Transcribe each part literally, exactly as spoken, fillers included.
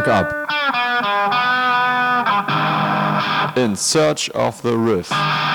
up. In Search of the Riff.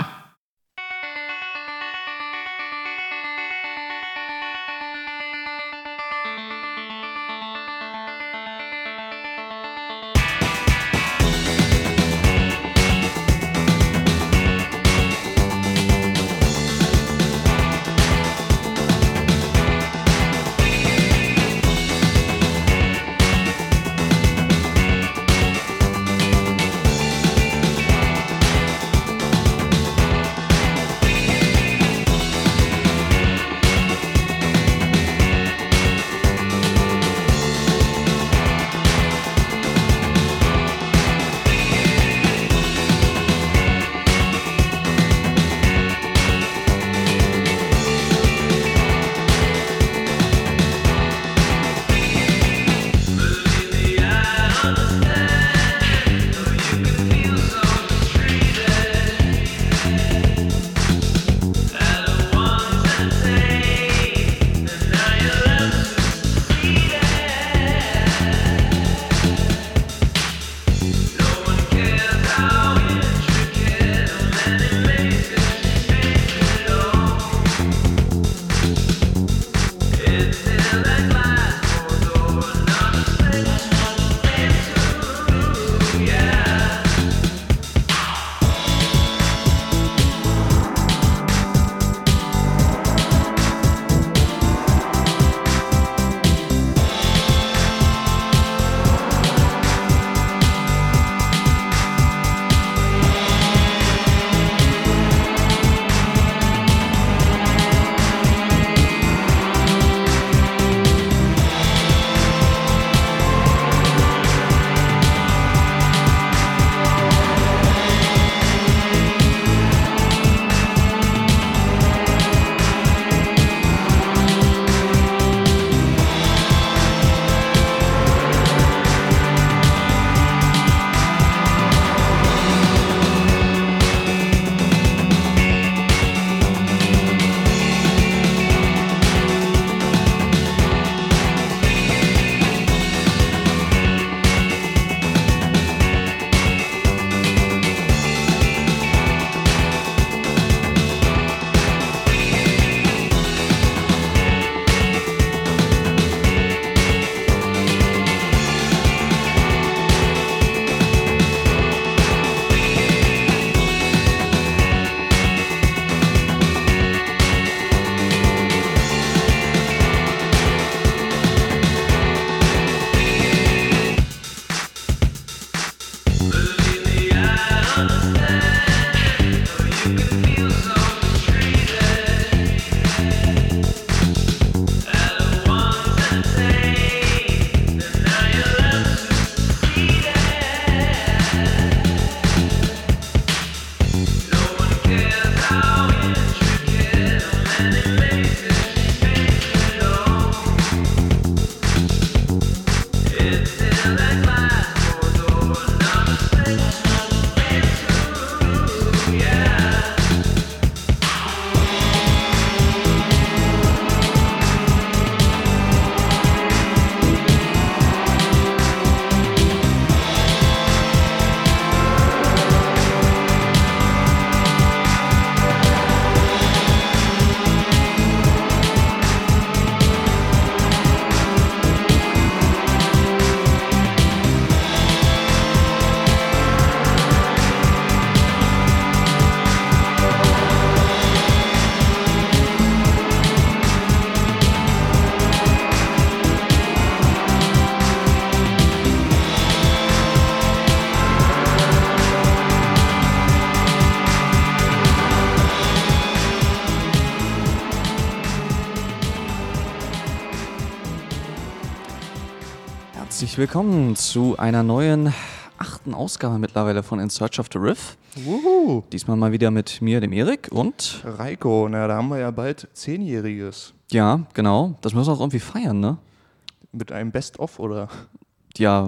Herzlich willkommen zu einer neuen achten Ausgabe mittlerweile von In Search of the Riff. Wuhu. Diesmal mal wieder mit mir, dem Erik und Reiko. Na, da haben wir ja bald Zehnjähriges. Ja, genau. Das müssen wir auch irgendwie feiern, ne? Mit einem Best-of, oder? Ja.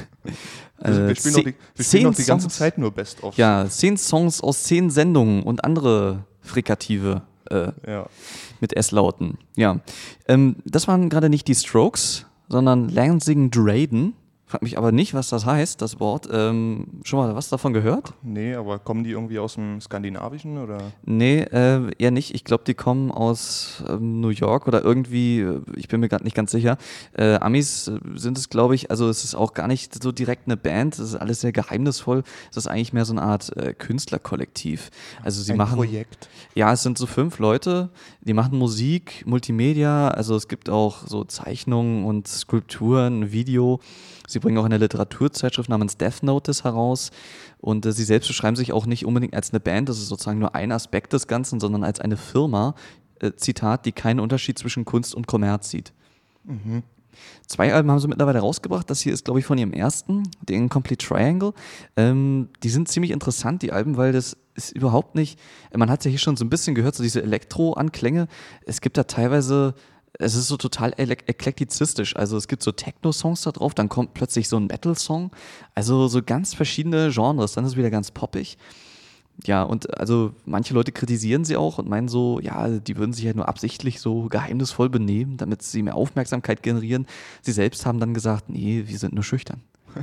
Also wir spielen, noch die, wir spielen noch die ganze Songs, Zeit nur Best-of. Ja, zehn Songs aus zehn Sendungen und andere Frikative äh, ja. mit S-Lauten. Ja. Ähm, das waren gerade nicht die Strokes, sondern Lansing Drayden Frag mich aber nicht, was das heißt, das Wort. Ähm, schon mal was davon gehört? Nee, aber kommen die irgendwie aus dem Skandinavischen oder? Nee, äh, eher nicht. Ich glaube, die kommen aus ähm, New York oder irgendwie, äh, ich bin mir gerade nicht ganz sicher. Äh, Amis äh, sind es, glaube ich, also es ist auch gar nicht so direkt eine Band, es ist alles sehr geheimnisvoll. Es ist eigentlich mehr so eine Art äh, Künstlerkollektiv. Also sie Ein machen. Projekt. Ja, es sind so fünf Leute, die machen Musik, Multimedia, also es gibt auch so Zeichnungen und Skulpturen, Video. Sie bringen auch eine Literaturzeitschrift namens Death Notice heraus und äh, sie selbst beschreiben sich auch nicht unbedingt als eine Band, das ist sozusagen nur ein Aspekt des Ganzen, sondern als eine Firma, äh, Zitat, die keinen Unterschied zwischen Kunst und Kommerz sieht. Mhm. Zwei Alben haben sie mittlerweile rausgebracht. Das hier ist, glaube ich, von ihrem ersten, The Incomplete Triangle. Ähm, die sind ziemlich interessant, die Alben, weil das ist überhaupt nicht, man hat ja hier schon so ein bisschen gehört, so diese Elektro-Anklänge. Es gibt da teilweise, es ist so total eklektizistisch. Also es gibt so Techno-Songs da drauf, dann kommt plötzlich so ein Metal-Song. Also so ganz verschiedene Genres, dann ist es wieder ganz poppig. Ja, und also manche Leute kritisieren sie auch und meinen so, ja, die würden sich ja nur absichtlich so geheimnisvoll benehmen, damit sie mehr Aufmerksamkeit generieren. Sie selbst haben dann gesagt, nee, wir sind nur schüchtern.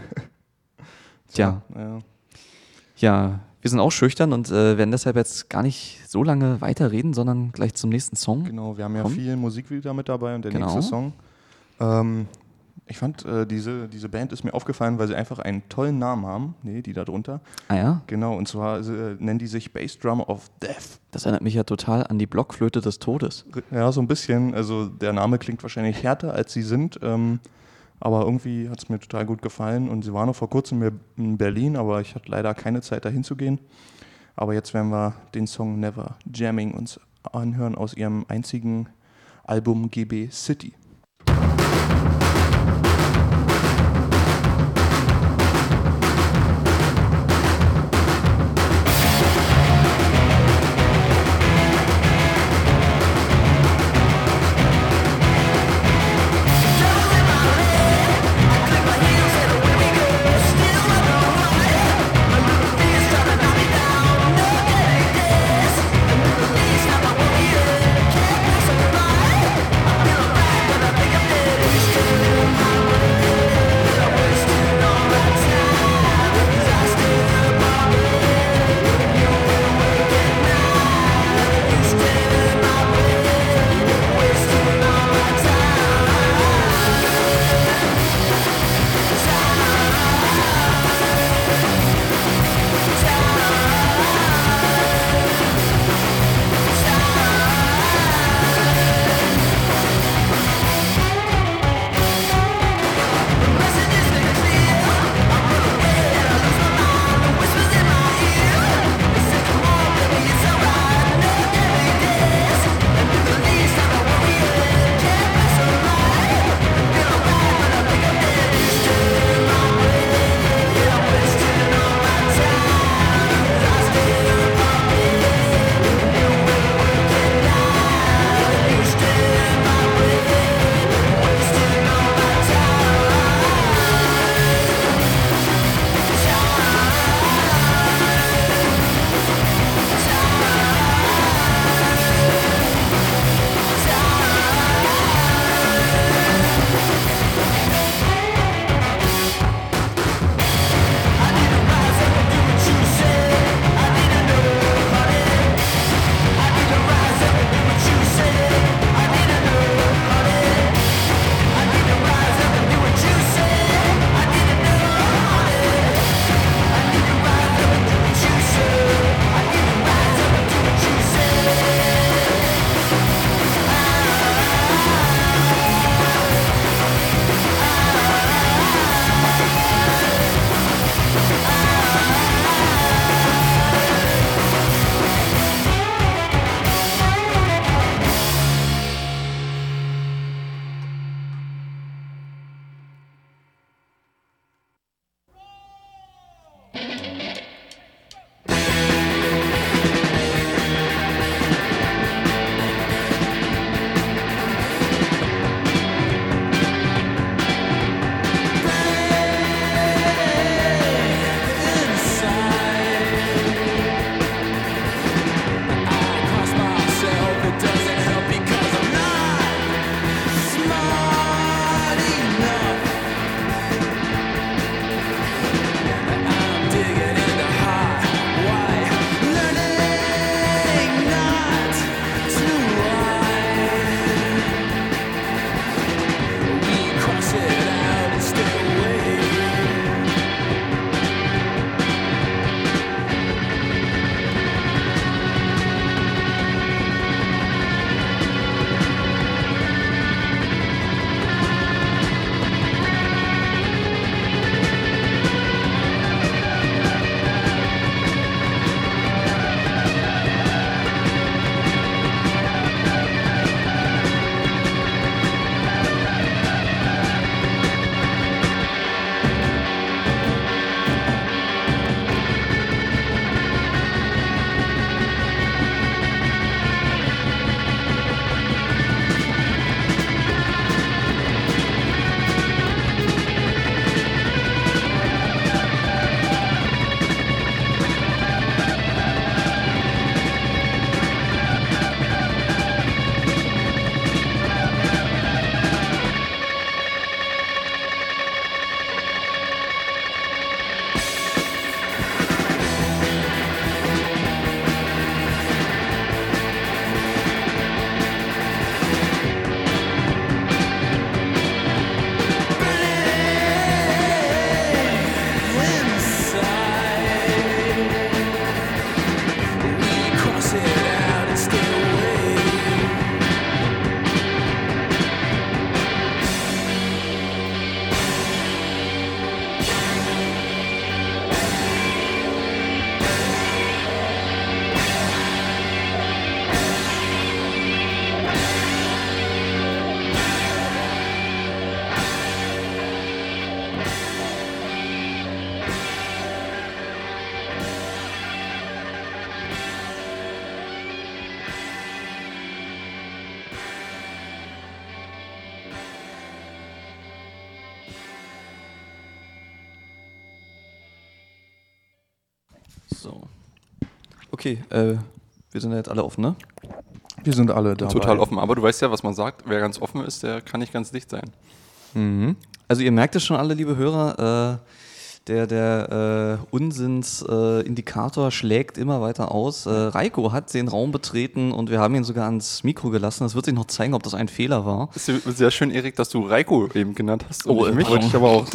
Tja, ja. ja, wir sind auch schüchtern und äh, werden deshalb jetzt gar nicht so lange weiterreden, sondern gleich zum nächsten Song. Genau, wir haben ja Komm. viel Musik wieder mit dabei und der Genau. nächste Song. Ähm, ich fand, äh, diese, diese Band ist mir aufgefallen, weil sie einfach einen tollen Namen haben. Nee, die da drunter. Ah ja, Genau, und zwar äh, nennen die sich Bass Drum of Death. das erinnert mich ja total an die Blockflöte des Todes. Ja, so ein bisschen. Also der Name klingt wahrscheinlich härter, als sie sind. Ähm, aber irgendwie hat es mir total gut gefallen. Und sie waren noch vor kurzem in Berlin, aber ich hatte leider keine Zeit, dahin zu gehen. Aber jetzt werden wir den Song Never Jamming uns anhören aus ihrem einzigen Album G B City. Can't pass it by. I feel bad, but Okay, äh, wir sind ja jetzt alle offen, ne? Wir sind alle dabei. Total offen. Aber du weißt ja, was man sagt. Wer ganz offen ist, der kann nicht ganz dicht sein. Mhm. Also ihr merkt es schon alle, liebe Hörer, äh, der, der äh, Unsinnsindikator äh, schlägt immer weiter aus. Äh, Reiko hat den Raum betreten und wir haben ihn sogar ans Mikro gelassen. Es wird sich noch zeigen, ob das ein Fehler war. Ist sehr schön, Erik, dass du Reiko eben genannt hast. Oh, mich. Wollte ich aber auch.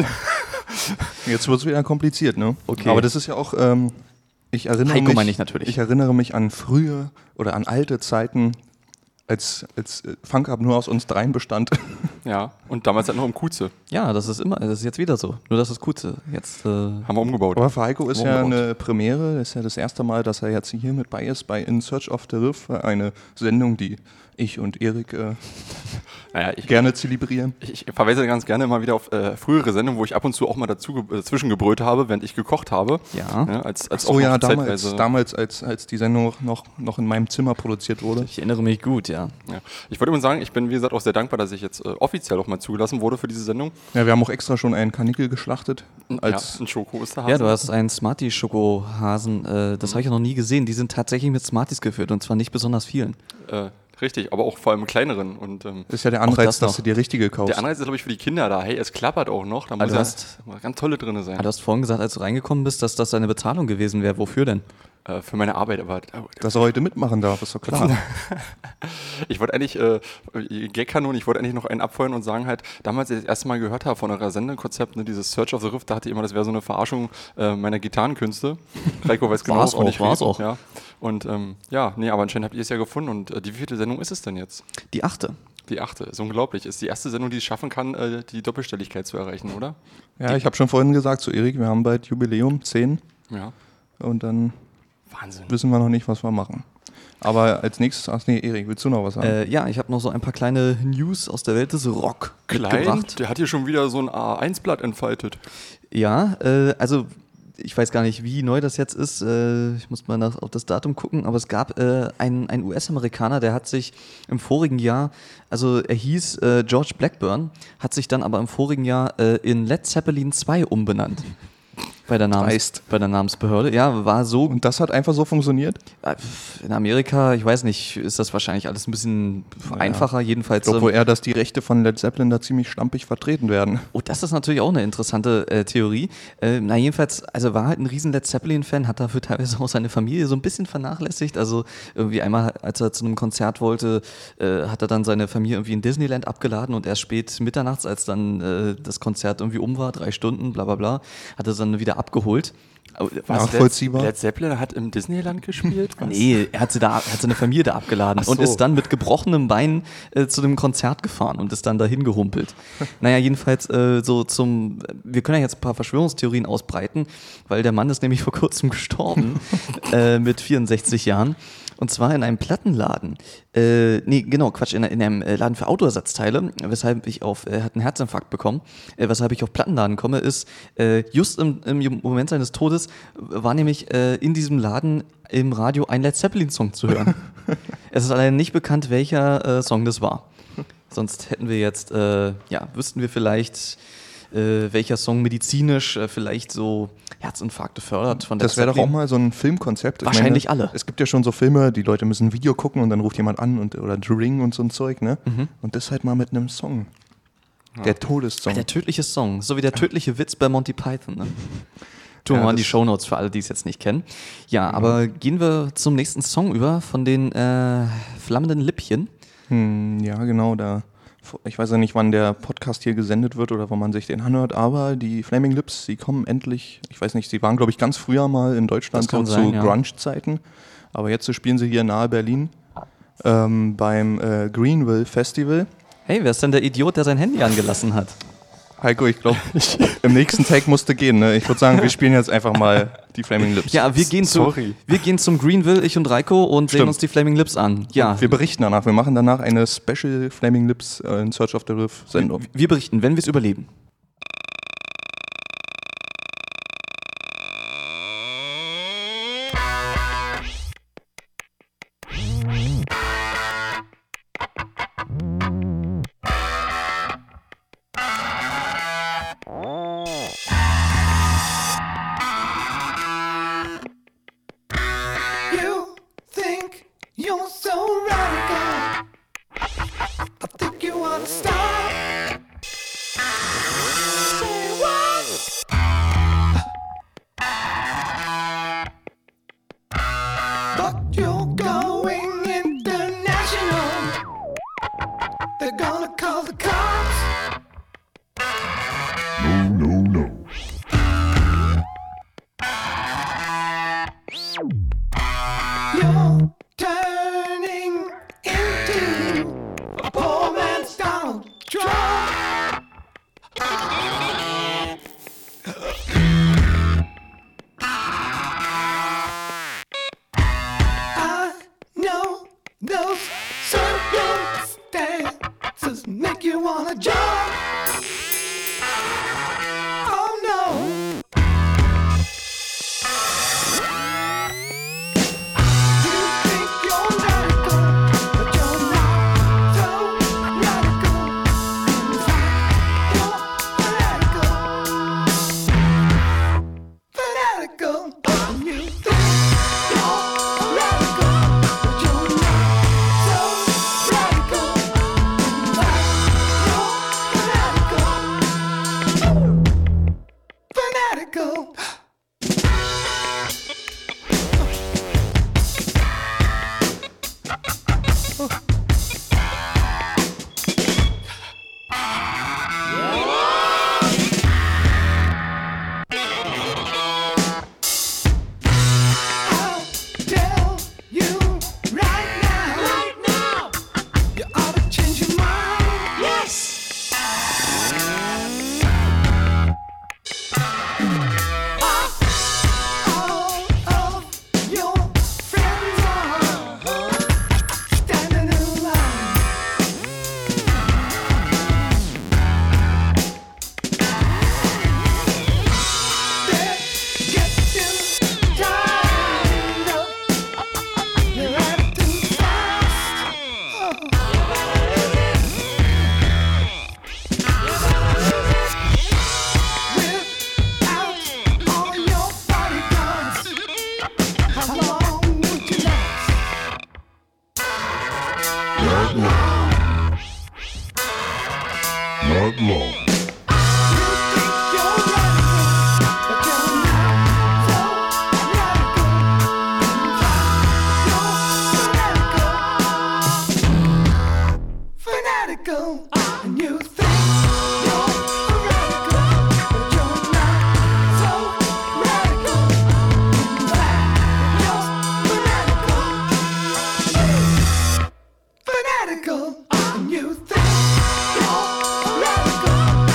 Jetzt wird es wieder kompliziert, ne? Okay. Aber das ist ja auch, ähm, ich erinnere Heiko mich, meine ich natürlich. Ich erinnere mich an frühe oder an alte Zeiten, als, als Funk Up nur aus uns dreien bestand. Ja, und damals halt noch im Kuze. Ja, das ist immer, das ist jetzt wieder so. Nur das ist Kutze. Jetzt, äh, Haben wir umgebaut. Aber für Heiko ist Warum ja überhaupt? eine Premiere, das ist ja das erste Mal, dass er jetzt hier mit bei ist bei In Search of the Riff, eine Sendung, die ich und Erik äh, Naja, ich, gerne zelebrieren. ich, ich verweise ganz gerne immer wieder auf äh, frühere Sendungen, wo ich ab und zu auch mal dazu ge- äh, zwischengebrüllt habe, während ich gekocht habe. Ja. Ja, als, als Oh auch ja, noch damals, zeitweise- damals als, als die Sendung noch, noch in meinem Zimmer produziert wurde. ich erinnere mich gut, ja. Ja. Ich wollte übrigens sagen, ich bin wie gesagt auch sehr dankbar, dass ich jetzt äh, offiziell auch mal zugelassen wurde für diese Sendung. Ja, wir haben auch extra schon einen Kanickel geschlachtet. Als ja, ein Schoko-Osterhasen. Ja, du hast einen Smarties-Schokohasen, äh, das habe ich ja noch nie gesehen. Die sind tatsächlich mit Smarties gefüllt und zwar nicht besonders vielen. Äh, richtig, aber auch vor allem kleineren. Und ähm, Das ist ja der Auch Anreiz, das noch. dass du die richtige kaufst. der Anreiz ist, glaube ich, für die Kinder da. Hey, es klappert auch noch. Da muss Also ja hast- muss ganz tolle drin sein. Ah, du hast vorhin gesagt, als du reingekommen bist, dass das deine Bezahlung gewesen wäre. Wofür denn? Äh, für meine Arbeit. Aber äh, Dass er heute mitmachen darf, ist doch klar. ich wollte eigentlich, äh, Gag-Kanon, ich wollte eigentlich noch einen abfeuern und sagen halt, damals, als ich das erste Mal gehört habe von eurer Sendekonzept, ne, dieses Search of the Rift, dachte ich immer, das wäre so eine Verarschung äh, meiner Gitarrenkünste. Reiko weiß genau, War's wovon auch, ich war's rede. auch. Ja. Und ähm, ja, nee, aber anscheinend habt ihr es ja gefunden. Und äh, die vierte Sendung ist es denn jetzt? Die achte. Die achte. Ist unglaublich. Ist die erste Sendung, die es schaffen kann, äh, die Doppelstelligkeit zu erreichen, oder? Ja, ich habe schon vorhin gesagt zu Erik, wir haben bald Jubiläum, zehn. Ja. Und dann Wahnsinn. wissen wir noch nicht, was wir machen. Aber als nächstes, ach nee, Erik, willst du noch was sagen? Äh, ja, ich habe noch so ein paar kleine News aus der Welt des Rock Klein, mitgebracht. der hat hier schon wieder so ein A eins Blatt entfaltet. Ja, äh, also ich weiß gar nicht, wie neu das jetzt ist. Äh, ich muss mal nach, auf das Datum gucken. Aber es gab äh, einen, einen U S-Amerikaner, der hat sich im vorigen Jahr, also er hieß äh, George Blackburn, hat sich dann aber im vorigen Jahr äh, in Led Zeppelin zwei umbenannt. Bei der, Namens, Dreist. bei der Namensbehörde. Ja, war so. Und das hat einfach so funktioniert? In Amerika, ich weiß nicht, ist das wahrscheinlich alles ein bisschen einfacher. Jedenfalls. Ich glaube ähm, wohl eher, dass die Rechte von Led Zeppelin da ziemlich schlampig vertreten werden. Oh, das ist natürlich auch eine interessante äh, Theorie. Äh, na, jedenfalls, also war halt ein riesen Led Zeppelin-Fan, hat dafür teilweise auch seine Familie so ein bisschen vernachlässigt. Also irgendwie einmal, als er zu einem Konzert wollte, äh, hat er dann seine Familie irgendwie in Disneyland abgeladen und erst spät mitternachts, als dann äh, das Konzert irgendwie um war, drei Stunden, bla bla bla, hat er dann wieder abgeholt. Was, Nachvollziehbar. Led Zeppelin hat im Disneyland gespielt? Was? Nee, er hat, sie da, er hat seine Familie da abgeladen Ach so. und ist dann mit gebrochenem Bein äh, zu dem Konzert gefahren und ist dann dahin gehumpelt. Naja, jedenfalls äh, so zum, wir können ja jetzt ein paar Verschwörungstheorien ausbreiten, weil der Mann ist nämlich vor kurzem gestorben äh, mit vierundsechzig Jahren. Und zwar in einem Plattenladen. Äh, nee, genau, Quatsch, in, in einem äh, Laden für Autoersatzteile, weshalb ich auf, er hat einen Herzinfarkt bekommen, äh, weshalb ich auf Plattenladen komme, ist, äh, just im, im Moment seines Todes war nämlich äh, in diesem Laden im Radio ein Led Zeppelin-Song zu hören. Es ist allein nicht bekannt, welcher äh, Song das war. Sonst hätten wir jetzt, äh, ja, wüssten wir vielleicht, äh, welcher Song medizinisch äh, vielleicht so Herzinfarkte fördert. Von Das wäre doch auch mal so ein Filmkonzept. Ich Wahrscheinlich meine, alle. Es gibt ja schon so Filme, die Leute müssen ein Video gucken und dann ruft jemand an und, oder The Ring und so ein Zeug, ne? Und das halt mal mit einem Song. Der Todessong. Der tödliche Song, so wie der tödliche Witz bei Monty Python. Ne? Tun wir Ja, mal in die das- Shownotes für alle, die es jetzt nicht kennen. Ja, aber gehen wir zum nächsten Song über von den äh, flammenden Lippchen. Hm, ja, genau, da. Ich weiß ja nicht, wann der Podcast hier gesendet wird oder wann man sich den anhört, aber die Flaming Lips, sie kommen endlich, ich weiß nicht, sie waren, glaube ich, ganz früher mal in Deutschland Das kann so sein, zu ja. Grunge-Zeiten, aber jetzt spielen sie hier nahe Berlin ähm, beim äh, Greenville Festival. Hey, wer ist denn der Idiot, der sein Handy angelassen hat? Heiko, ich glaube, im nächsten Take musste gehen, ne? Ich würde sagen, wir spielen jetzt einfach mal die Flaming Lips. Ja, wir gehen, zu, Sorry. wir gehen zum Greenville, ich und Reiko, und sehen Stimmt. uns die Flaming Lips an. Ja, Wir berichten danach, wir machen danach eine Special Flaming Lips äh, in Search of the Riff Sendung. wir berichten, wenn wir es überleben. You But you're going international. They're gonna call the cops. No, no, no. You're turning into a poor man's Donald Trump. I know those circumstances make you wanna jump. Oh no. You think you're radical, but you're not so radical. In fact, you're fanatical. Fanatical. And you think you're radical, but you're not so radical. In fact, you're fanatical. Fanatical. I'll tell you right now. Right now. You ought to change your mind. Yes. All of your friends are standing in line. They're getting tired of your attitude fast. Without all your bodyguards, how long would you last? Not long. Not long. You think you're radical, but you're not so radical. In fact, you're fanatical. Fanatical. And you think you're radical, but you're not so radical. In fact, you're fanatical. Fanatical. And you think you're radical,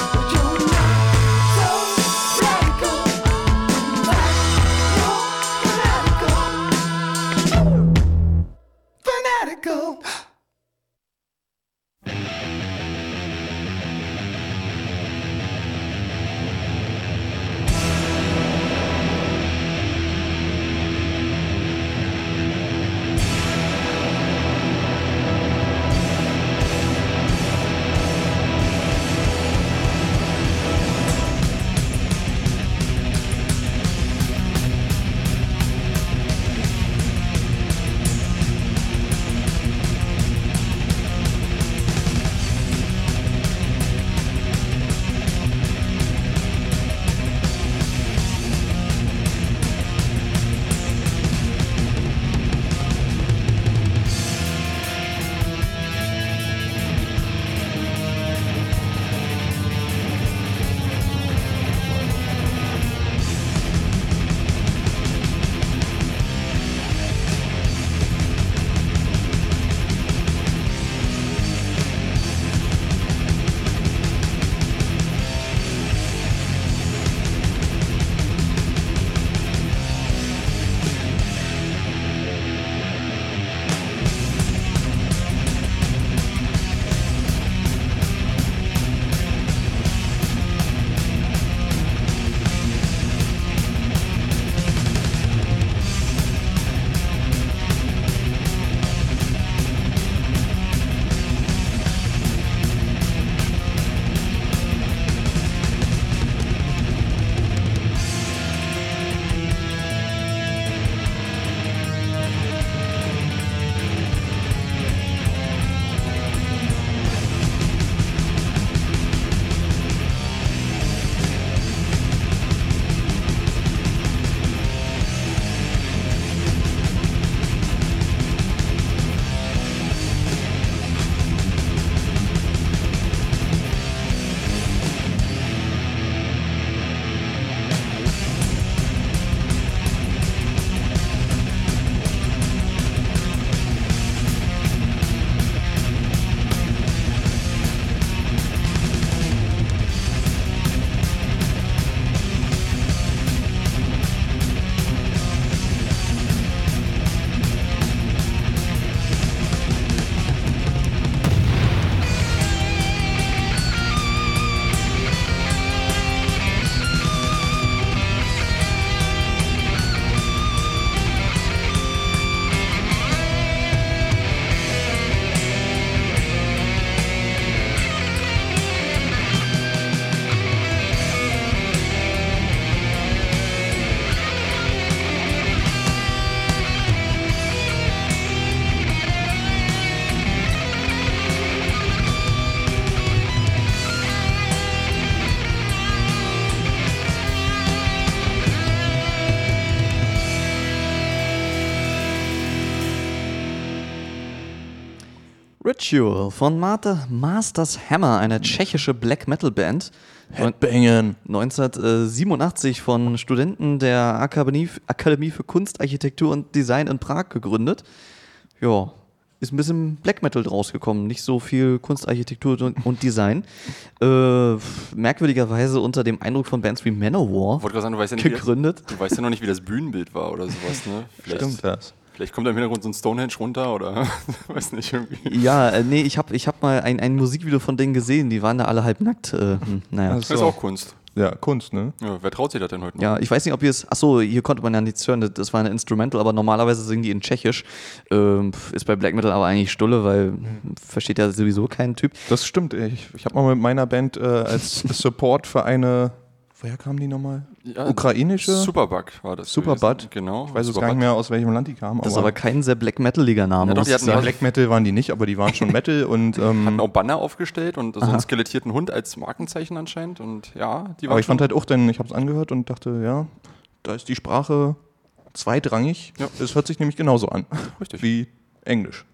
Ritual von Martha Masters Hammer, eine tschechische Black Metal Band. Headbangen. neunzehnhundertsiebenundachtzig von Studenten der Akademie, Akademie für Kunst, Architektur und Design in Prag gegründet. Ja, ist ein bisschen Black Metal draus gekommen, nicht so viel Kunst, Architektur und, und Design. Äh, merkwürdigerweise unter dem Eindruck von Bands wie Manowar Wollte gerade sagen, du weißt ja nicht, wie gegründet. das, du weißt ja noch nicht, wie das Bühnenbild war oder sowas, ne? Vielleicht, Stimmt das. vielleicht kommt da im Hintergrund so ein Stonehenge runter oder weiß nicht, irgendwie. Ja, äh, nee, ich habe ich hab mal ein, ein Musikvideo von denen gesehen, die waren da alle halb nackt. Äh, hm, naja. Das ist auch Kunst. Ja, Kunst, ne? Ja, wer traut sich das denn heute noch? Ja, ich weiß nicht, ob ihr es. Achso, hier konnte man ja nichts hören, das war eine Instrumental, aber normalerweise singen die in Tschechisch. Ähm, ist bei Black Metal aber eigentlich Stulle, weil versteht ja sowieso kein Typ. Das stimmt. Ich, ich habe mal mit meiner Band äh, als Support für eine, woher kamen die nochmal? Ja, Ukrainische? Superbug war das. Superbug. gewesen. Genau. Ich weiß jetzt gar nicht mehr, aus welchem Land die kamen. Das ist aber kein sehr Black Metaliger Name. Ja, doch, muss die ich hatten sagen. Black Metal waren die nicht, aber die waren schon Metal und Hatten ähm, auch Banner aufgestellt und so einen skelettierten Hund als Markenzeichen anscheinend. Und ja, die waren aber ich fand schon- halt auch dann, ich habe es angehört und dachte, ja, da ist die Sprache zweitrangig. Ja. Es hört sich nämlich genauso an. Richtig. Wie Englisch.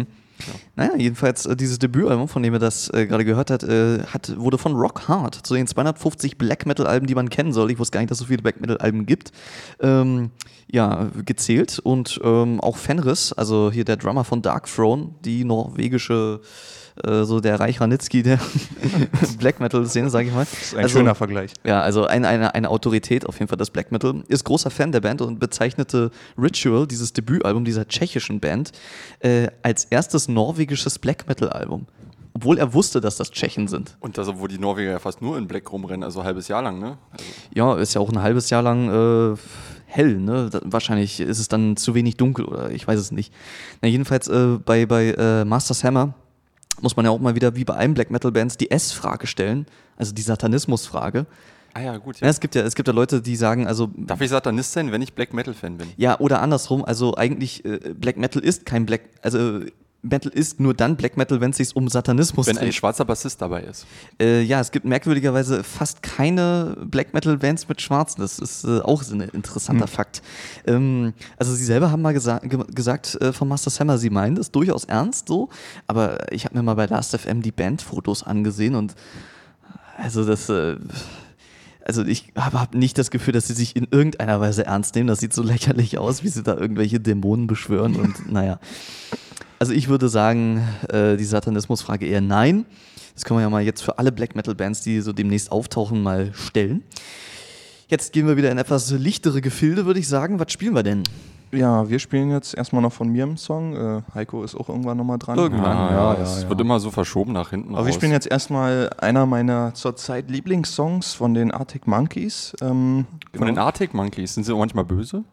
Naja, jedenfalls äh, dieses Debütalbum, von dem ihr das äh, gerade gehört habt, äh, hat, wurde von Rock Hard zu den zweihundertfünfzig Black Metal Alben, die man kennen soll. Ich wusste gar nicht, dass es so viele Black Metal Alben gibt. Ähm, ja, gezählt und ähm, auch Fenris, also hier der Drummer von Dark Throne, die norwegische, äh, so der Reich Ranitzky der Black Metal Szene, sage ich mal. Das ist ein schöner Vergleich. Ja, also eine, eine, eine Autorität auf jeden Fall des Black Metal. Ist großer Fan der Band und bezeichnete Ritual, dieses Debütalbum dieser tschechischen Band, äh, als erstes norwegisches Black Metal Album. Obwohl er wusste, dass das Tschechen sind. Und das, obwohl die Norweger ja fast nur in Black rumrennen, also ein halbes Jahr lang, ne? Also, Ja, ist ja auch ein halbes Jahr lang äh, hell, ne? Da, wahrscheinlich ist es dann zu wenig dunkel oder ich weiß es nicht. Na, jedenfalls äh, bei, bei äh, Masters Hammer muss man ja auch mal wieder wie bei allen Black Metal Bands die S-Frage stellen, also die Satanismus-Frage. ah ja, gut. Ja, Ja. es gibt ja, es gibt ja Leute, die sagen, also Darf ich Satanist sein, wenn ich Black Metal Fan bin? ja, oder andersrum, also eigentlich äh, Black Metal ist kein Black, also Metal ist nur dann Black Metal, wenn es sich um Satanismus Wenn ein dreht. schwarzer Bassist dabei ist. Äh, ja, es gibt merkwürdigerweise fast keine Black Metal Bands mit Schwarzen. Das ist äh, auch so ein interessanter Fakt. Ähm, also sie selber haben mal gesa ge gesagt äh, von Masters Hammer, sie meinen das durchaus ernst so, aber ich habe mir mal bei Last F M die Bandfotos angesehen und also das äh, also ich habe hab nicht das Gefühl, dass sie sich in irgendeiner Weise ernst nehmen. Das sieht so lächerlich aus, wie sie da irgendwelche Dämonen beschwören und naja. Also ich würde sagen, äh, die Satanismusfrage eher nein. Das können wir ja mal jetzt für alle Black Metal Bands, die so demnächst auftauchen, mal stellen. Jetzt gehen wir wieder in etwas lichtere Gefilde, würde ich sagen. Was spielen wir denn? Ja, wir spielen jetzt erstmal noch von mir einen Song. Äh, Heiko ist auch irgendwann nochmal dran. Irgendwann. ja, ja, Es ja. wird immer so verschoben nach hinten. Aber wir raus. spielen jetzt erstmal einer meiner zurzeit Lieblingssongs von den Arctic Monkeys. Ähm, Von den genau. Arctic Monkeys. Sind sie auch manchmal böse?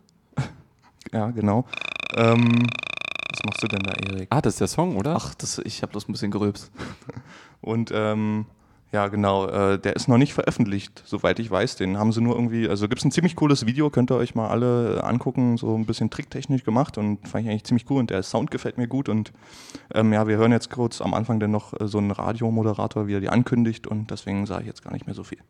Ja, genau. Ähm, was machst du denn da, Erik? Ah, das ist der Song, oder? Ach, das, ich habe bloß ein bisschen gerülpst. Und ähm, ja, genau, äh, der ist noch nicht veröffentlicht, soweit ich weiß. Den haben sie nur irgendwie, also gibt es ein ziemlich cooles Video, könnt ihr euch mal alle äh, angucken, so ein bisschen tricktechnisch gemacht und fand ich eigentlich ziemlich cool und der Sound gefällt mir gut. Und ähm, ja, wir hören jetzt kurz am Anfang dann noch äh, so einen Radiomoderator, wie er die ankündigt und deswegen sage ich jetzt gar nicht mehr so viel.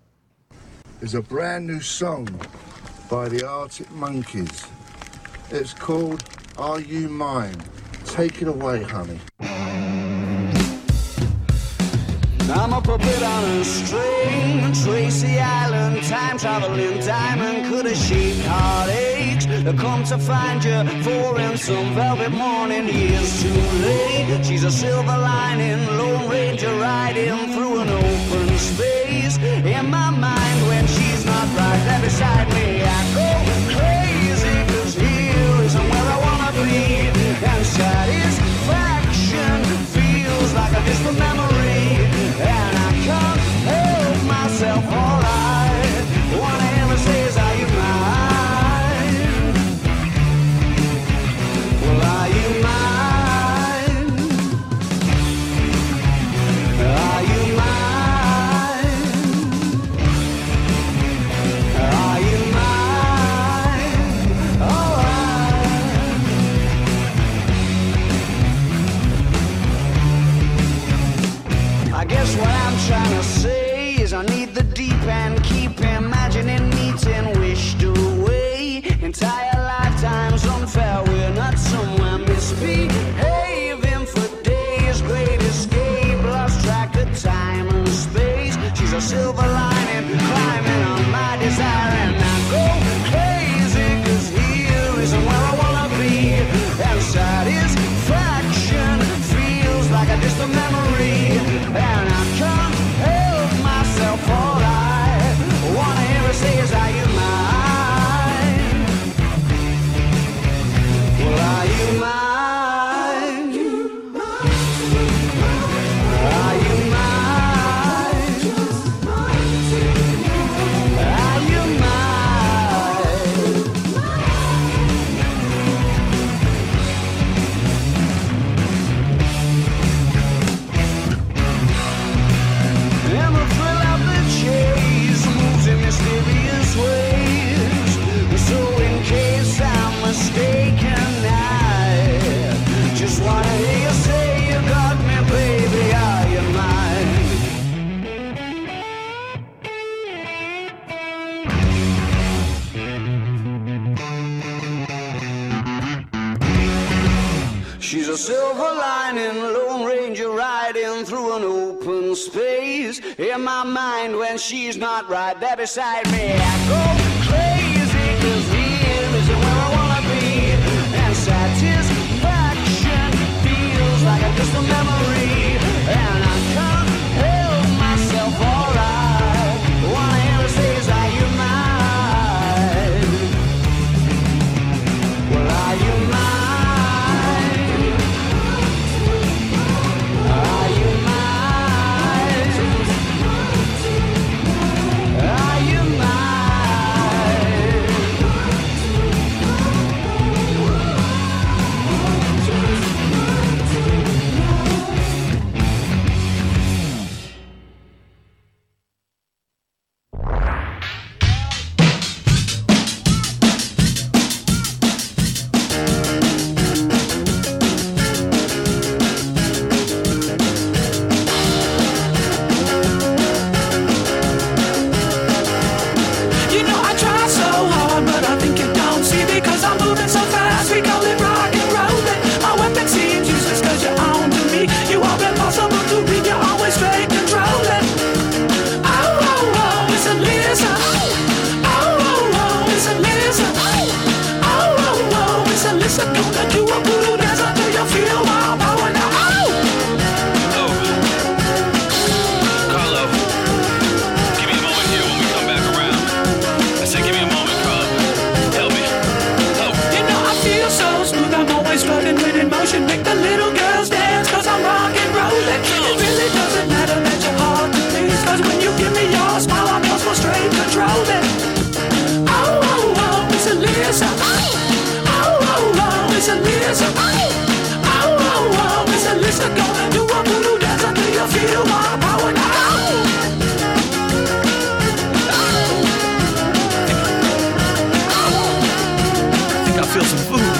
Is a brand new song by the Arctic Monkeys. It's called Are You Mine? Take it away, honey. I'm a puppet on a string, Tracy Island, time traveling diamond, could have shaped heartaches. Come to find you for in some velvet morning, years too late. She's a silver lining, Lone Ranger riding through an open space. In my mind when she's not right there beside me, I go crazy, cause here isn't where I wanna be. And satisfaction feels like a distant memory. And I can't help myself, alright. One of him says, are you mine? Well, are you mine? Are you mine? Are you mine? Alright. I guess what I'm trying to say is I need the deep end, keep imagining meeting wished away. Entire lifetimes unfair, we're not somewhere misbehaving for days. a silver lining, Lone Ranger riding through an open space. In my mind when she's not right there beside me, I go crazy, cause here isn't where I wanna be. And satisfaction feels like a distant memory. And I can't help myself, alright. Wanna hear her say, is are you mine? Well, are you mine? Are you mine? Are you You know I try so hard, but I think you don't see because I'm moving so fast. We call it rock and rollin'. My weapon seems useless cause you're on to me. You are impossible to read, you're always straight controlling. Oh, oh, oh, it's a lizard. Oh, oh, oh, it's a lizard. Oh, oh, oh, it's a lizard. Gonna do a voodoo dance until you feel my power now. Oh! Carlo, give me a moment here when we come back around. I said, give me a moment, Carlo. Help me. Help. You know I feel so smooth, I'm always floating with emotion. Make the little girls dance cause I'm rock and rollin'. It really doesn't matter that you're hard to please, cause when you give me your smile I'm yours for straight controlling. Oh, oh, oh, it's a lizard. Oh, oh, oh, it's a lizard. Oh, oh, oh, it's a lizard. Gonna do a voodoo dance until you feel my power now. I think I feel some food.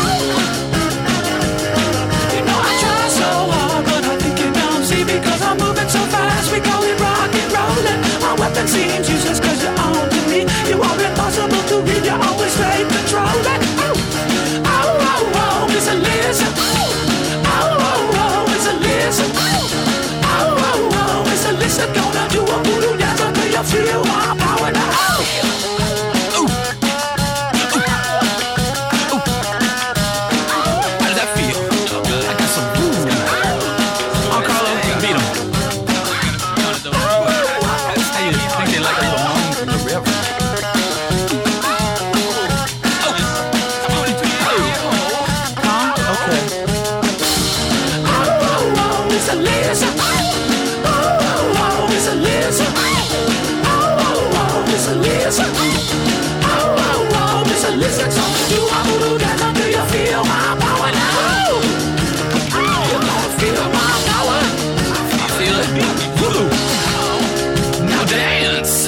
You know I try so hard, but I think you don't see because I'm moving so fast. We call it rock and rollin'. My weapon seems useless cause you're on to me. You are impossible to read, you're always straight controlling. Oh, oh, oh, oh, it's a lizard. Oh, oh, oh, it's a lizard. Oh, oh, oh, it's a lizard. Gonna do a voodoo dance until you feel my power now. How does that feel? I got some food. Oh, Carlo, beat him. How you think they like a little moan from the river? Okay. Oh, oh, oh, it's a lizard. Oh, oh, oh, it's a lizard. Oh, oh, oh, it's a lizard. Oh, oh, oh, it's a lizard. So do a voodoo dance until you feel my power now. You gonna feel my power. I feel it. Woo! Now dance.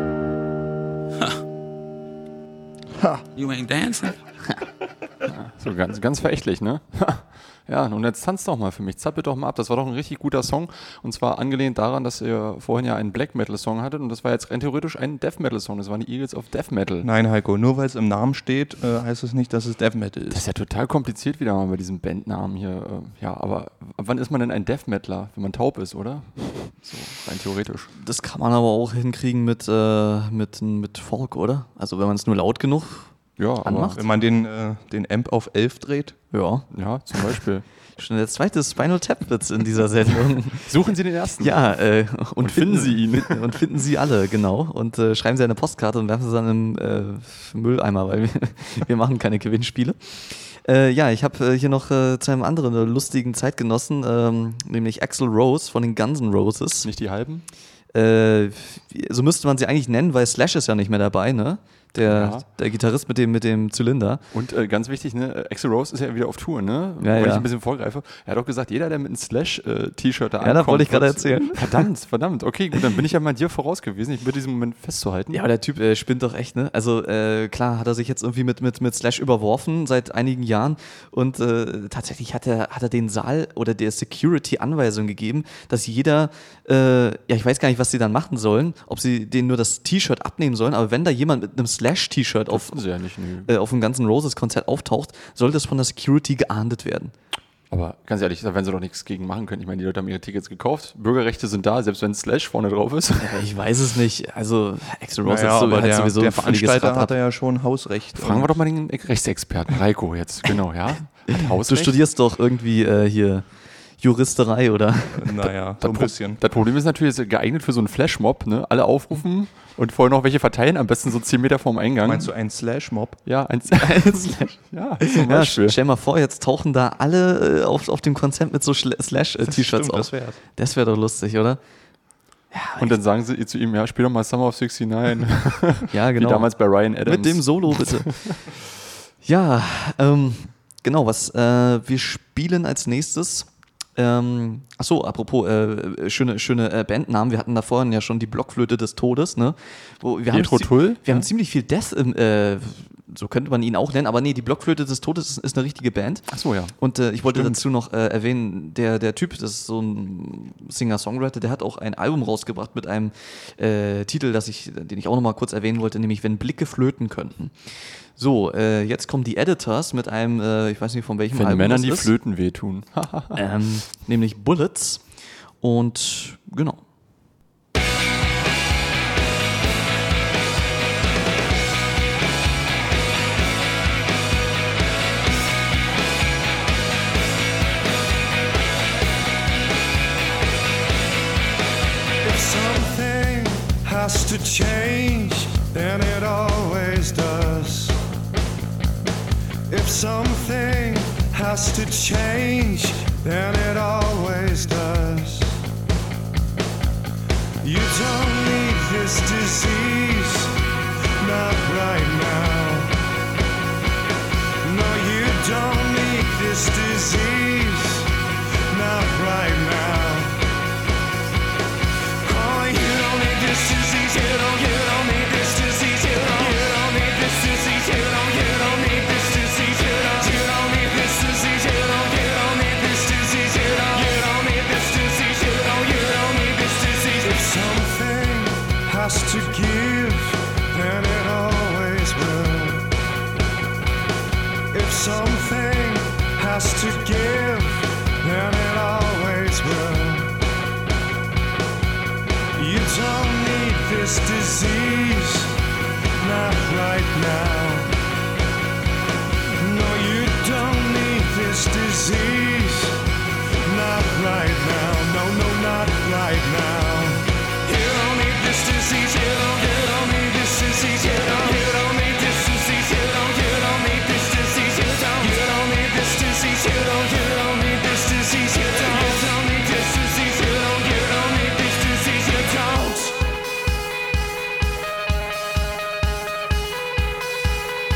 Huh. You ain't dancing? So ganz, ganz verächtlich, ne? Ja, und jetzt tanzt doch mal für mich, zappelt doch mal ab. Das war doch ein richtig guter Song. Und zwar angelehnt daran, dass ihr vorhin ja einen Black Metal Song hattet. Und das war jetzt rein theoretisch ein Death Metal Song. Das waren die Eagles of Death Metal. Nein, Heiko, nur weil es im Namen steht, äh, heißt es nicht, dass es Death Metal Das ist. ist ja total kompliziert wieder mal bei diesem Bandnamen hier. Äh, Ja, aber ab wann ist man denn ein Death Metaler? Wenn man taub ist, oder? So, rein theoretisch. Das kann man aber auch hinkriegen mit, äh, mit, mit Folk, oder? Also wenn man es nur laut genug Ja, aber, anmacht. Wenn man den, äh, den Amp auf elf dreht. Ja. ja, zum Beispiel. Schon der zweite Spinal Tap-Witz in dieser Sendung. Suchen Sie den ersten. Ja, äh, und, Und finden Sie ihn. finden- Und finden Sie alle, genau. Und äh, schreiben Sie eine Postkarte und werfen Sie dann im äh, Mülleimer, weil wir, wir machen keine Gewinnspiele. Äh, ja, ich habe äh, hier noch äh, zu einem anderen lustigen Zeitgenossen, ähm, nämlich Axl Rose von den Guns N' Roses. Nicht die halben? Äh, so müsste man sie eigentlich nennen, weil Slash ist ja nicht mehr dabei, ne? Der, Ja. der Gitarrist mit dem, mit dem Zylinder. Und äh, ganz wichtig, ne, Axl Rose ist ja wieder auf Tour, ne? Ja, Weil ja. ich ein bisschen vorgreife. Er hat doch gesagt, jeder, der mit einem Slash-T-Shirt da Ja, da ankommt, wollte ich gerade wird- erzählen. Verdammt, verdammt. Okay, gut, dann bin ich ja mal dir voraus gewesen. Ich bitte diesen Moment festzuhalten. Ja, aber der Typ äh, spinnt doch echt, ne? Also äh, klar hat er sich jetzt irgendwie mit, mit, mit Slash überworfen seit einigen Jahren und äh, tatsächlich hat er, hat er den Saal oder der Security Anweisung gegeben, dass jeder, äh, ja ich weiß gar nicht, was sie dann machen sollen, ob sie denen nur das T-Shirt abnehmen sollen, aber wenn da jemand mit einem Slash-T-Shirt auf, Durften sie ja nicht, nö. äh, auf einem ganzen Roses-Konzert auftaucht, soll das von der Security geahndet werden. Aber ganz ehrlich, da werden sie doch nichts gegen machen können. Ich meine, die Leute haben ihre Tickets gekauft. Bürgerrechte sind da, selbst wenn Slash vorne drauf ist. Ja, ich weiß es nicht. Also Axl Rose Naja, hat, so, aber hat der, sowieso der ein völliges Veranstalter Rad hat ja schon Hausrecht. Fragen wir doch mal den Rechtsexperten, Reiko jetzt. Genau, ja. Hat Du Hausrecht. studierst doch irgendwie äh, hier Juristerei, oder? Naja, so Das, ein Pro bisschen. das Problem ist natürlich, ist geeignet für so einen Flashmob, ne? Alle aufrufen und vorher noch welche verteilen, am besten so zehn Meter vorm Eingang. Meinst du einen Slash-Mob? Ja, ein, ein Slash. Ja, zum Ja, Beispiel. stell mal vor, jetzt tauchen da alle äh, auf, auf dem Konzert mit so Schl- Slash-T-Shirts Stimmt, auf. das wär's. Das wäre doch lustig, oder? Und dann sagen sie zu ihm, ja, spiel doch mal Summer of sixty-nine. Ja, genau. Wie damals bei Ryan Adams. Mit dem Solo, bitte. Ja, ähm, genau, was äh, wir spielen als nächstes. Ähm, achso, apropos, äh, schöne, schöne äh, Bandnamen. Wir hatten da vorhin ja schon die Blockflöte des Todes, ne? Wo, wir haben Jethro zi- Tull? Wir haben ziemlich viel Death im, äh, so könnte man ihn auch nennen, aber nee, die Blockflöte des Todes ist, ist eine richtige Band. Ach so, ja. Und äh, ich wollte dazu noch äh, erwähnen, der, der Typ, das ist so ein Singer-Songwriter, der hat auch ein Album rausgebracht mit einem äh, Titel, das ich, den ich auch noch mal kurz erwähnen wollte, nämlich Wenn Blicke flöten könnten. So, äh, jetzt kommen die Editors mit einem, äh, ich weiß nicht von welchem Wenn Album Männern das die ist, Flöten wehtun. ähm, nämlich Bullets. Und genau. If something has to change, then it always does. If something has to change, then it always does. You don't need this disease, not right now. No, you don't need this disease, not right now. Oh, you don't need this disease, you don't, you don't need this disease, you don't, you don't need this disease, you don't, you don't need this disease, you don't, you don't need this disease, you don't, you don't need this disease, you don't, you don't need this disease, you don't, you don't need this disease. If something has to give, then it always will. If something has to give, then it always will. You don't need this disease, not right now. No, you don't need this disease, not right now. No, no, not right now. You don't need this disease, you don't, you don't need this disease, you don't, you don't need this disease, you don't, you don't need this disease, you don't, you don't need this disease, you don't, you don't need this disease, you don't, you don't need this disease, you don't, you don't need this disease, you don't.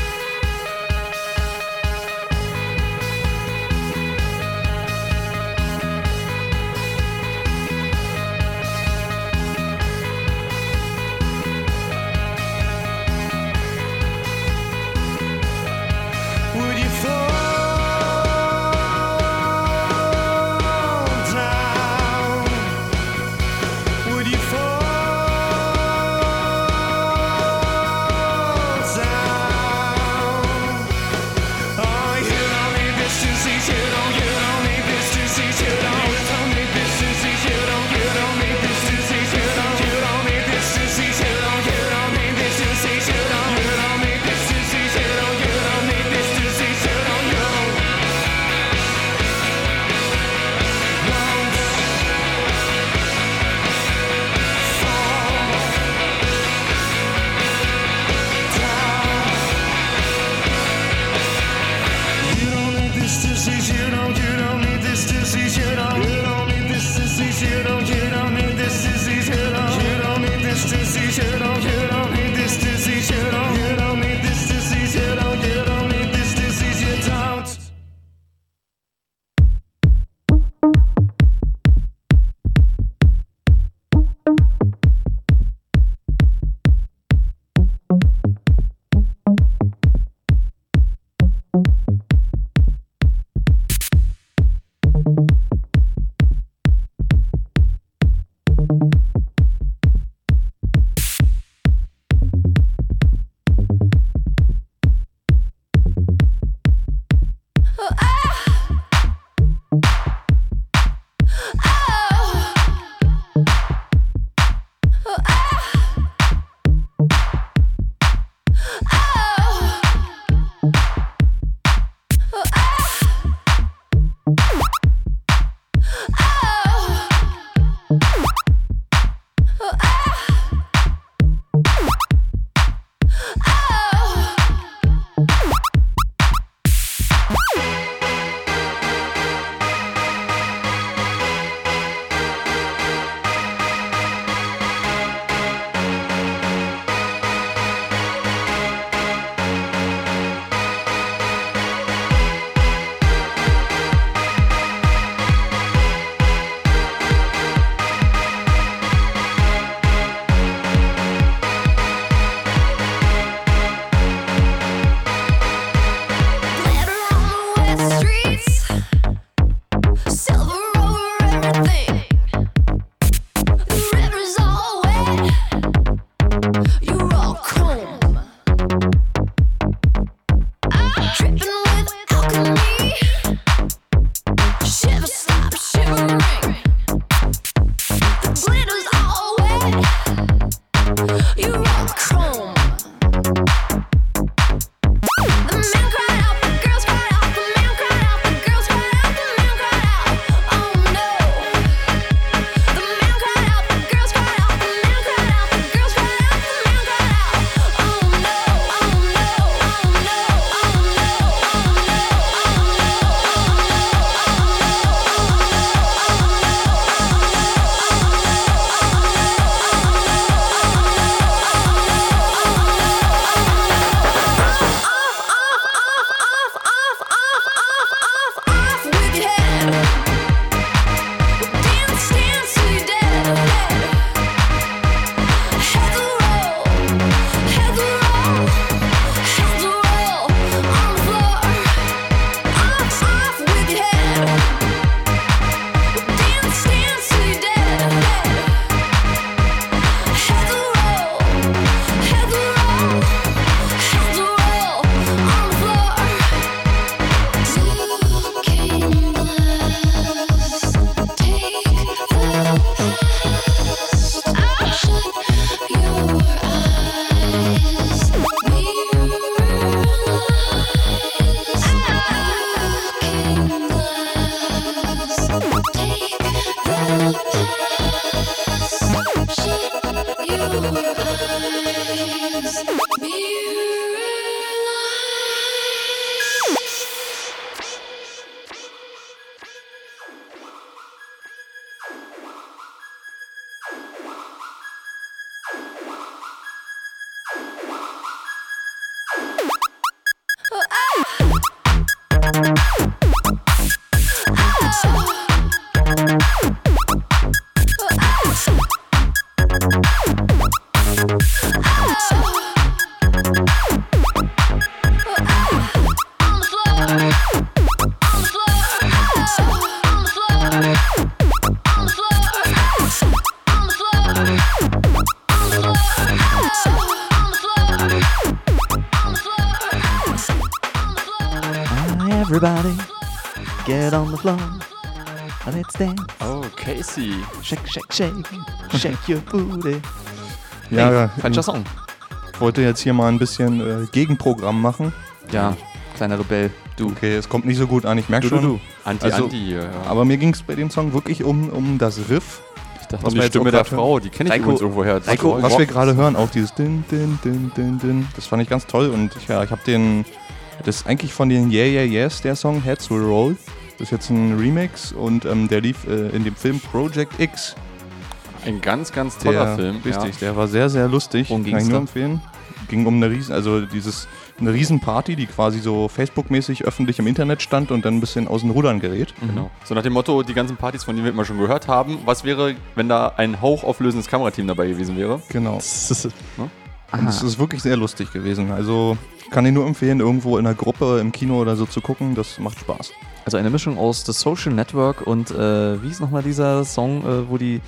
Get on the floor. Let's dance. Oh, Casey. Shake, shake, shake. Shake your booty. Ja, Hey, ja, falscher Song. ich wollte jetzt hier mal ein bisschen äh, Gegenprogramm machen. Ja, kleiner Rebell. Du. Okay, es kommt nicht so gut an, ich merke Du, du, schon. du. Anti, Also, Anti hier, ja. Aber mir ging es bei dem Song wirklich um, um das Riff. Ich dachte, was die wir jetzt Stimme auch der grad hören. Frau, die kenne ich Reiko- übrigens irgendwoher. Das Reiko, war Was Rock. wir gerade hören, auch dieses Din, Din, Din, Din, Din, das fand ich ganz toll. Und ich, ja, ich habe den, das ist eigentlich von den Yeah Yeah Yes, der Song Heads Will Roll. Das ist jetzt ein Remix und ähm, der lief äh, in dem Film Project X. Ein ganz, ganz toller der, Film. Richtig, der war sehr, sehr lustig. Worum Kann ging's ich nur da? empfehlen. Ging um eine riesen, also dieses, eine Riesenparty, die quasi so Facebook-mäßig öffentlich im Internet stand und dann ein bisschen aus den Rudern gerät. Genau. So nach dem Motto, die ganzen Partys, von denen wir immer schon gehört haben, was wäre, wenn da ein hauchauflösendes Kamerateam dabei gewesen wäre? Genau. Aha. Und es ist wirklich sehr lustig gewesen. Also kann ich nur empfehlen, irgendwo in einer Gruppe, im Kino oder so zu gucken. Das macht Spaß. Also eine Mischung aus The Social Network und äh, wie ist nochmal dieser Song, äh, wo die,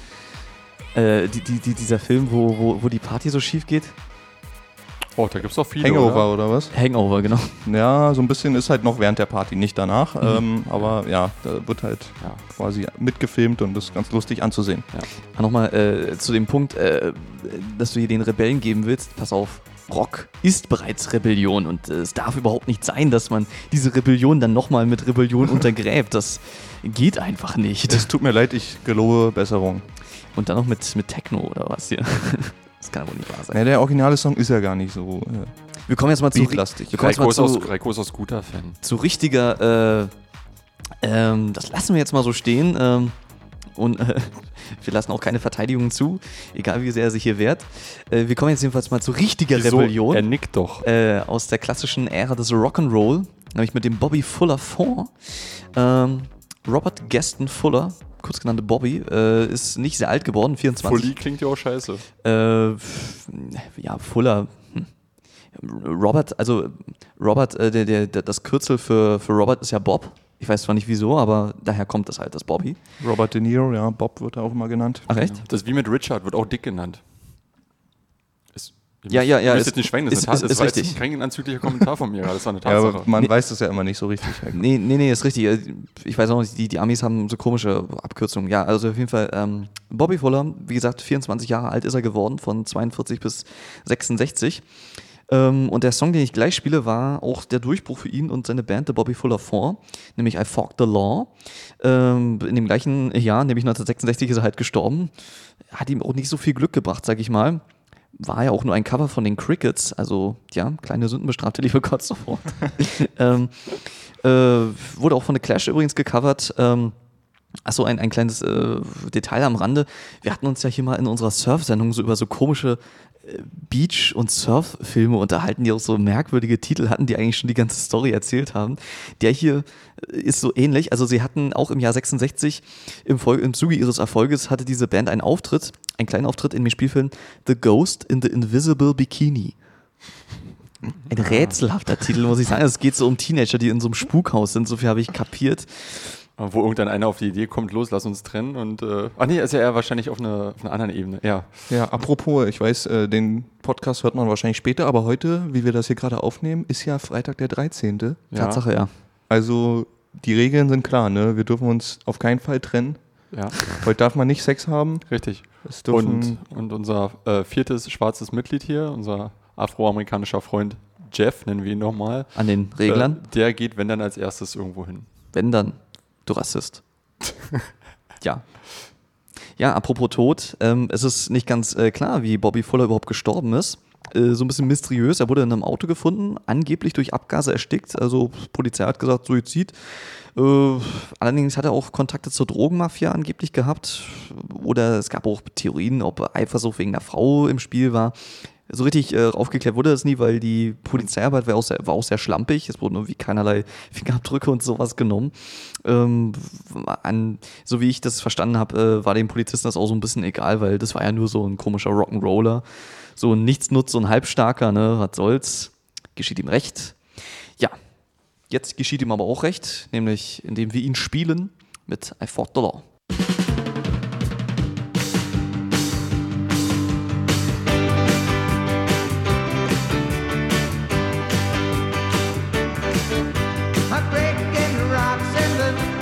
äh, die, die, die dieser Film, wo, wo, wo die Party so schief geht? Oh, da gibt es auch viele, Hangover oder? oder was? Hangover, genau. Ja, so ein bisschen ist halt noch während der Party, nicht danach. Mhm. Ähm, aber ja, da wird halt Ja. quasi mitgefilmt und das ist ganz lustig anzusehen. Ja. Nochmal äh, zu dem Punkt, äh, dass du hier den Rebellen geben willst. Pass auf, Rock ist bereits Rebellion und äh, es darf überhaupt nicht sein, dass man diese Rebellion dann nochmal mit Rebellion untergräbt. Das geht einfach nicht. Es tut mir leid, ich gelobe Besserung. Und dann noch mit, mit Techno oder was hier. Das kann wohl nicht wahr sein. Ja, der originale Song ist ja gar nicht so äh, Wir kommen jetzt mal zu, beatlastig. wir kommen jetzt Reiko mal ist, zu, aus, Reiko ist aus guter Fan. zu richtiger, äh, ähm, das lassen wir jetzt mal so stehen. Ähm, und äh, wir lassen auch keine Verteidigung zu, egal wie sehr er sich hier wehrt. Äh, wir kommen jetzt jedenfalls mal zu richtiger Wieso? Rebellion. Er nickt doch. Äh, aus der klassischen Ära des Rock'n'Roll, nämlich mit dem Bobby Fuller Four. Ähm, Robert Gaston Fuller, kurz genannte Bobby, äh, ist nicht sehr alt geworden, vierundzwanzig. Fully klingt ja auch scheiße. Äh, f- ja, Fuller. Hm. Robert, also Robert, äh, der, der, der, das Kürzel für, für Robert ist ja Bob. Ich weiß zwar nicht wieso, aber daher kommt das halt, das Bobby. Robert De Niro, ja, Bob wird er auch immer genannt. Ach echt? Das ist wie mit Richard, wird auch Dick genannt. Ist, ihr Ja, müsst- ja, ja, Ihr müsst ist- jetzt nicht schweigen, das ist- ist, eine Tat- ist- das ist war jetzt richtig. kein anzüglicher Kommentar von mir, das war eine Ja, Tatsache. aber man Nee. weiß das ja immer nicht so richtig. Nee, nee, nee, ist richtig. Ich weiß auch nicht, die, die Amis haben so komische Abkürzungen. Ja, also auf jeden Fall, ähm, Bobby Fuller, wie gesagt, vierundzwanzig Jahre alt ist er geworden, von zweiundvierzig bis sechsundsechzig. Ähm, und der Song, den ich gleich spiele, war auch der Durchbruch für ihn und seine Band, The Bobby Fuller Four, nämlich I Fought the Law. Ähm, in dem gleichen Jahr, nämlich neunzehnhundertsechsundsechzig, ist er halt gestorben. Hat ihm auch nicht so viel Glück gebracht, sag ich mal. War ja auch nur ein Cover von den Crickets, also ja, kleine Sündenbestrafte, liebe Gott sofort. ähm, äh, wurde auch von The Clash übrigens gecovert. Ähm, Achso, ein, ein kleines äh, Detail am Rande. Wir hatten uns ja hier mal in unserer Surf-Sendung so über so komische äh, Beach- und Surf-Filme unterhalten, die auch so merkwürdige Titel hatten, die eigentlich schon die ganze Story erzählt haben. Der hier äh, ist so ähnlich. Also sie hatten auch im Jahr sechsundsechzig, im, Fol- im Zuge ihres Erfolges, hatte diese Band einen Auftritt, einen kleinen Auftritt in dem Spielfilm The Ghost in the Invisible Bikini. Ein rätselhafter Titel, muss ich sagen. Es geht so um Teenager, die in so einem Spukhaus sind. So viel habe ich kapiert. Wo irgendwann einer auf die Idee kommt, los, lass uns trennen und, äh, ach nee, ist ja eher wahrscheinlich auf, eine, auf einer anderen Ebene, ja. Ja, apropos, ich weiß, äh, den Podcast hört man wahrscheinlich später, aber heute, wie wir das hier gerade aufnehmen, ist ja Freitag der dreizehnte ja. Tatsache, ja. Also die Regeln sind klar, ne? Wir dürfen uns auf keinen Fall trennen. Ja, Heute darf man nicht Sex haben. richtig. Es dürfen Und, und unser äh, viertes schwarzes Mitglied hier, unser afroamerikanischer Freund Jeff, nennen wir ihn nochmal. An den Reglern. Äh, der geht, wenn dann, als erstes irgendwo hin. Wenn dann, du Rassist. Ja. Ja, apropos Tod, ähm, es ist nicht ganz äh, klar, wie Bobby Fuller überhaupt gestorben ist. Äh, so ein bisschen mysteriös. Er wurde in einem Auto gefunden, angeblich durch Abgase erstickt. Also Polizei hat gesagt Suizid. Äh, allerdings hat er auch Kontakte zur Drogenmafia angeblich gehabt. Oder es gab auch Theorien, ob Eifersucht wegen der Frau im Spiel war. So richtig äh, aufgeklärt wurde das nie, weil die Polizeiarbeit war auch, sehr, war auch sehr schlampig. Es wurden irgendwie keinerlei Fingerabdrücke und sowas genommen. Ähm, an, so wie ich das verstanden habe, äh, war den Polizisten das auch so ein bisschen egal, weil das war ja nur so ein komischer Rock'n'Roller. So ein Nichtsnutz, so ein Halbstarker, ne? Was soll's? Geschieht ihm recht. Ja, jetzt geschieht ihm aber auch recht, nämlich indem wir ihn spielen mit I Fought the Law. I'm breaking rocks in the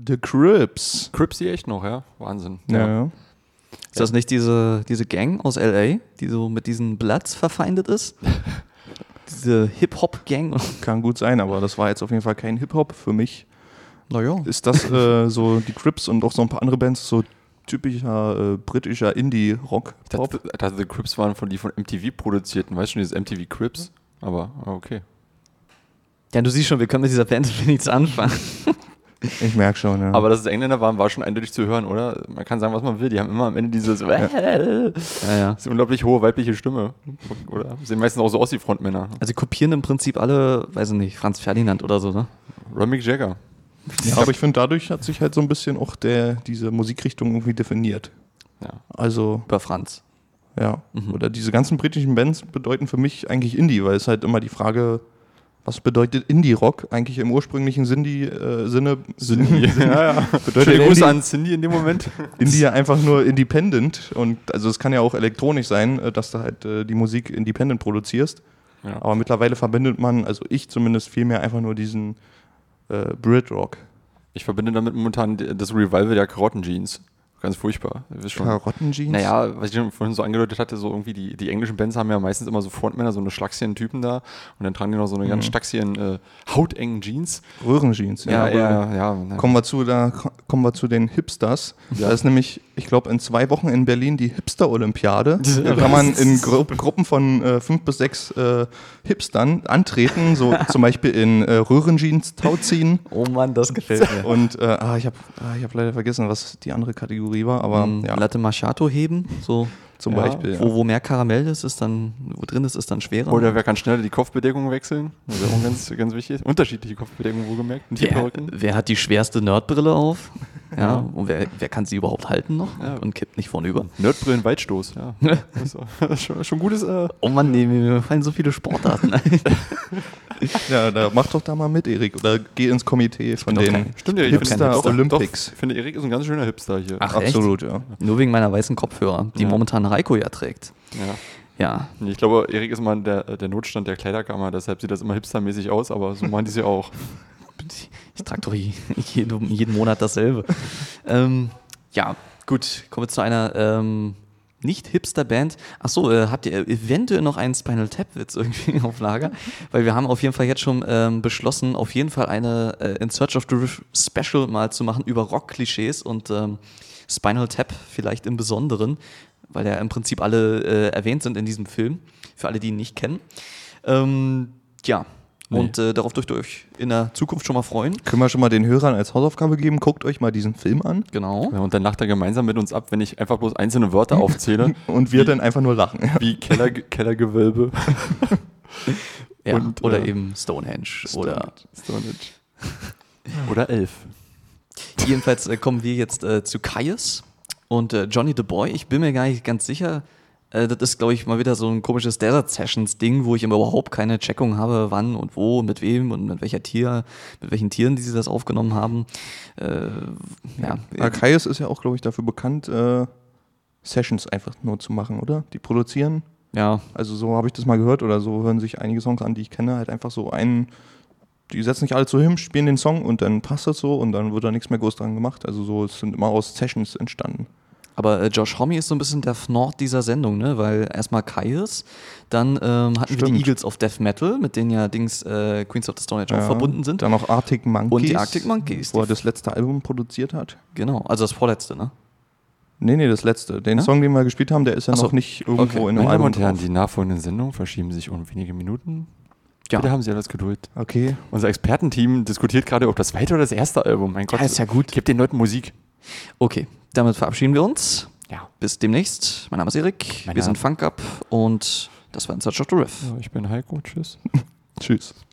The Crips. Crips die echt noch, ja? Wahnsinn. Ja, ja. Ist das nicht diese, diese Gang aus L A, die so mit diesen Bloods verfeindet ist? Diese Hip-Hop-Gang? Kann gut sein, aber das war jetzt auf jeden Fall kein Hip-Hop für mich. Naja. Ist das äh, so die Crips und auch so ein paar andere Bands, so typischer äh, britischer Indie-Rock? Ich dachte, ich dachte, The Crips waren von die von M T V produzierten. Weißt du schon, dieses M T V Crips? Aber okay. Ja, du siehst schon, wir können mit dieser Band nichts anfangen. Ich merke schon, ja. Aber dass es Engländer waren, war schon eindeutig zu hören, oder? Man kann sagen, was man will. Die haben immer am Ende dieses Ja, ja. diese unglaublich hohe weibliche Stimme. Oder sehen meistens auch so aus wie Frontmänner. Also sie kopieren im Prinzip alle, weiß ich nicht, Franz Ferdinand oder so, ne? Oder Mick Jagger. Ja, aber ich finde, dadurch hat sich halt so ein bisschen auch der, diese Musikrichtung irgendwie definiert. Ja. Also, Über Franz. ja. Mhm. Oder diese ganzen britischen Bands bedeuten für mich eigentlich Indie, weil es halt immer die Frage, was bedeutet Indie-Rock eigentlich im ursprünglichen Sinne, äh, Sinne Cindy. ja, ja. bedeutet Schöne Grüße Indie, an Cindy in dem Moment. Indie ja einfach nur independent und also es kann ja auch elektronisch sein, äh, dass du halt äh, die Musik independent produzierst, Ja. aber mittlerweile verbindet man, also ich zumindest viel mehr einfach nur diesen äh, Brit-Rock. Ich verbinde damit momentan das Revival der Karottenjeans. Ganz furchtbar. Ihr wisst schon. Karottenjeans? Naja, was ich schon vorhin so angedeutet hatte, so irgendwie die, die englischen Bands haben ja meistens immer so Frontmänner, so eine schlachsigen Typen da und dann tragen die noch so eine ganz stachsigen, äh, hautengen Jeans. Röhrenjeans, ja. ja, ja. ja. Kommen wir zu, da kommen wir zu den Hipsters. Ja. Da ist nämlich, ich glaube, in zwei Wochen in Berlin die Hipster-Olympiade. Da kann man in Gru Gruppen von äh, fünf bis sechs äh, Hipstern antreten, so zum Beispiel in äh, Röhrenjeans tauziehen. Oh Mann, das gefällt mir. Und äh, ah, ich habe ah, ich hab leider vergessen, was die andere Kategorie war, aber Ähm, ja, Latte Macchiato heben, so zum ja, Beispiel. wo, wo mehr Karamell ist, ist dann, wo drin ist, ist dann schwerer. Oder wer kann schneller die Kopfbedeckung wechseln? Das ist auch ganz, ganz wichtig. Unterschiedliche Kopfbedeckungen, wohlgemerkt. Und die wer, Perücken. wer hat die schwerste Nerdbrille auf? Ja, und wer, wer kann sie überhaupt halten noch Ja. und kippt nicht vornüber? Nerdbrillen, Weitstoß, ja. Das ist, das ist schon, schon gutes. Äh Oh Mann, nee, mir fallen so viele Sportarten ein. Ja, da mach doch da mal mit, Erik. Oder geh ins Komitee von bin doch den kein- Stimmt ja, ich Hipster finde- doch, Olympics. Doch, ich finde, Erik ist ein ganz schöner Hipster hier. Ach, Absolut, ja. Nur wegen meiner weißen Kopfhörer, die Ja. momentan Reiko ja trägt. Ja. Ja, Nee, Ich glaube, Erik ist mal der, der Notstand der Kleiderkammer, deshalb sieht das immer hipstermäßig aus, aber so machen die es ja auch. ich trage doch je- jeden, jeden Monat dasselbe. ähm, ja, gut, kommen wir zu einer ähm, nicht-Hipster-Band. Achso, äh, habt ihr eventuell noch einen Spinal Tap-Witz irgendwie auf Lager? Weil wir haben auf jeden Fall jetzt schon ähm, beschlossen, auf jeden Fall eine äh, In Search of the Riff Special mal zu machen über Rock-Klischees und ähm, Spinal Tap vielleicht im Besonderen, weil ja im Prinzip alle äh, erwähnt sind in diesem Film, für alle, die ihn nicht kennen. Ähm, ja, Nee. und äh, darauf dürft ihr euch in der Zukunft schon mal freuen. Können wir schon mal den Hörern als Hausaufgabe geben, guckt euch mal diesen Film an Genau. Ja, und dann lacht er gemeinsam mit uns ab, wenn ich einfach bloß einzelne Wörter aufzähle, und wir Wie- dann einfach nur lachen. wie Keller, Kellergewölbe. Ja, Und, oder äh, eben Stonehenge. Oder Stonehenge. Oder Elf. jedenfalls äh, kommen wir jetzt äh, zu Caius und äh, Johnny the Boy. Ich bin mir gar nicht ganz sicher. Äh, das ist, glaube ich, mal wieder so ein komisches Desert Sessions-Ding, wo ich immer überhaupt keine Checkung habe, wann und wo, mit wem und mit welcher Tier, mit welchen Tieren, die sie das aufgenommen haben. Äh, ja, Arcaius ist ja auch, glaube ich, dafür bekannt, äh, Sessions einfach nur zu machen, oder? Die produzieren. ja, Also so habe ich das mal gehört oder so hören sich einige Songs an, die ich kenne, halt einfach so einen, die setzen nicht alle zu hin, spielen den Song und dann passt das so und dann wird da nichts mehr groß dran gemacht. Also so, es sind immer aus Sessions entstanden. aber äh, Josh Homme ist so ein bisschen der Fnord dieser Sendung, ne? Weil erstmal Caius, dann ähm, hatten wir Stimmt. die Eagles of Death Metal, mit denen ja Dings äh, Queens of the Stone Age auch Ja, verbunden sind. Dann noch Arctic Monkeys. Und die Arctic Monkeys, Wo er die- das letzte Album produziert hat. Genau, also das vorletzte, ne? Nee, nee, das letzte. Den Ja? Song, den wir gespielt haben, der ist ja Ach so. noch nicht irgendwo Okay. in einem Meine Damen Album und Herren, drauf. die nachfolgenden Sendungen verschieben sich um wenige Minuten. Ja. Bitte haben Sie alles Geduld. Okay. Unser Expertenteam diskutiert gerade, ob das zweite oder das erste Album. Mein Gott, Ja, ist ja gut. Gebt den Leuten Musik. Okay, damit verabschieden wir uns. Ja. Bis demnächst. Mein Name ist Erik. Mein wir Name- sind Funk Up und das war In Search of the Riff. Ja, ich bin Heiko. Tschüss. Tschüss.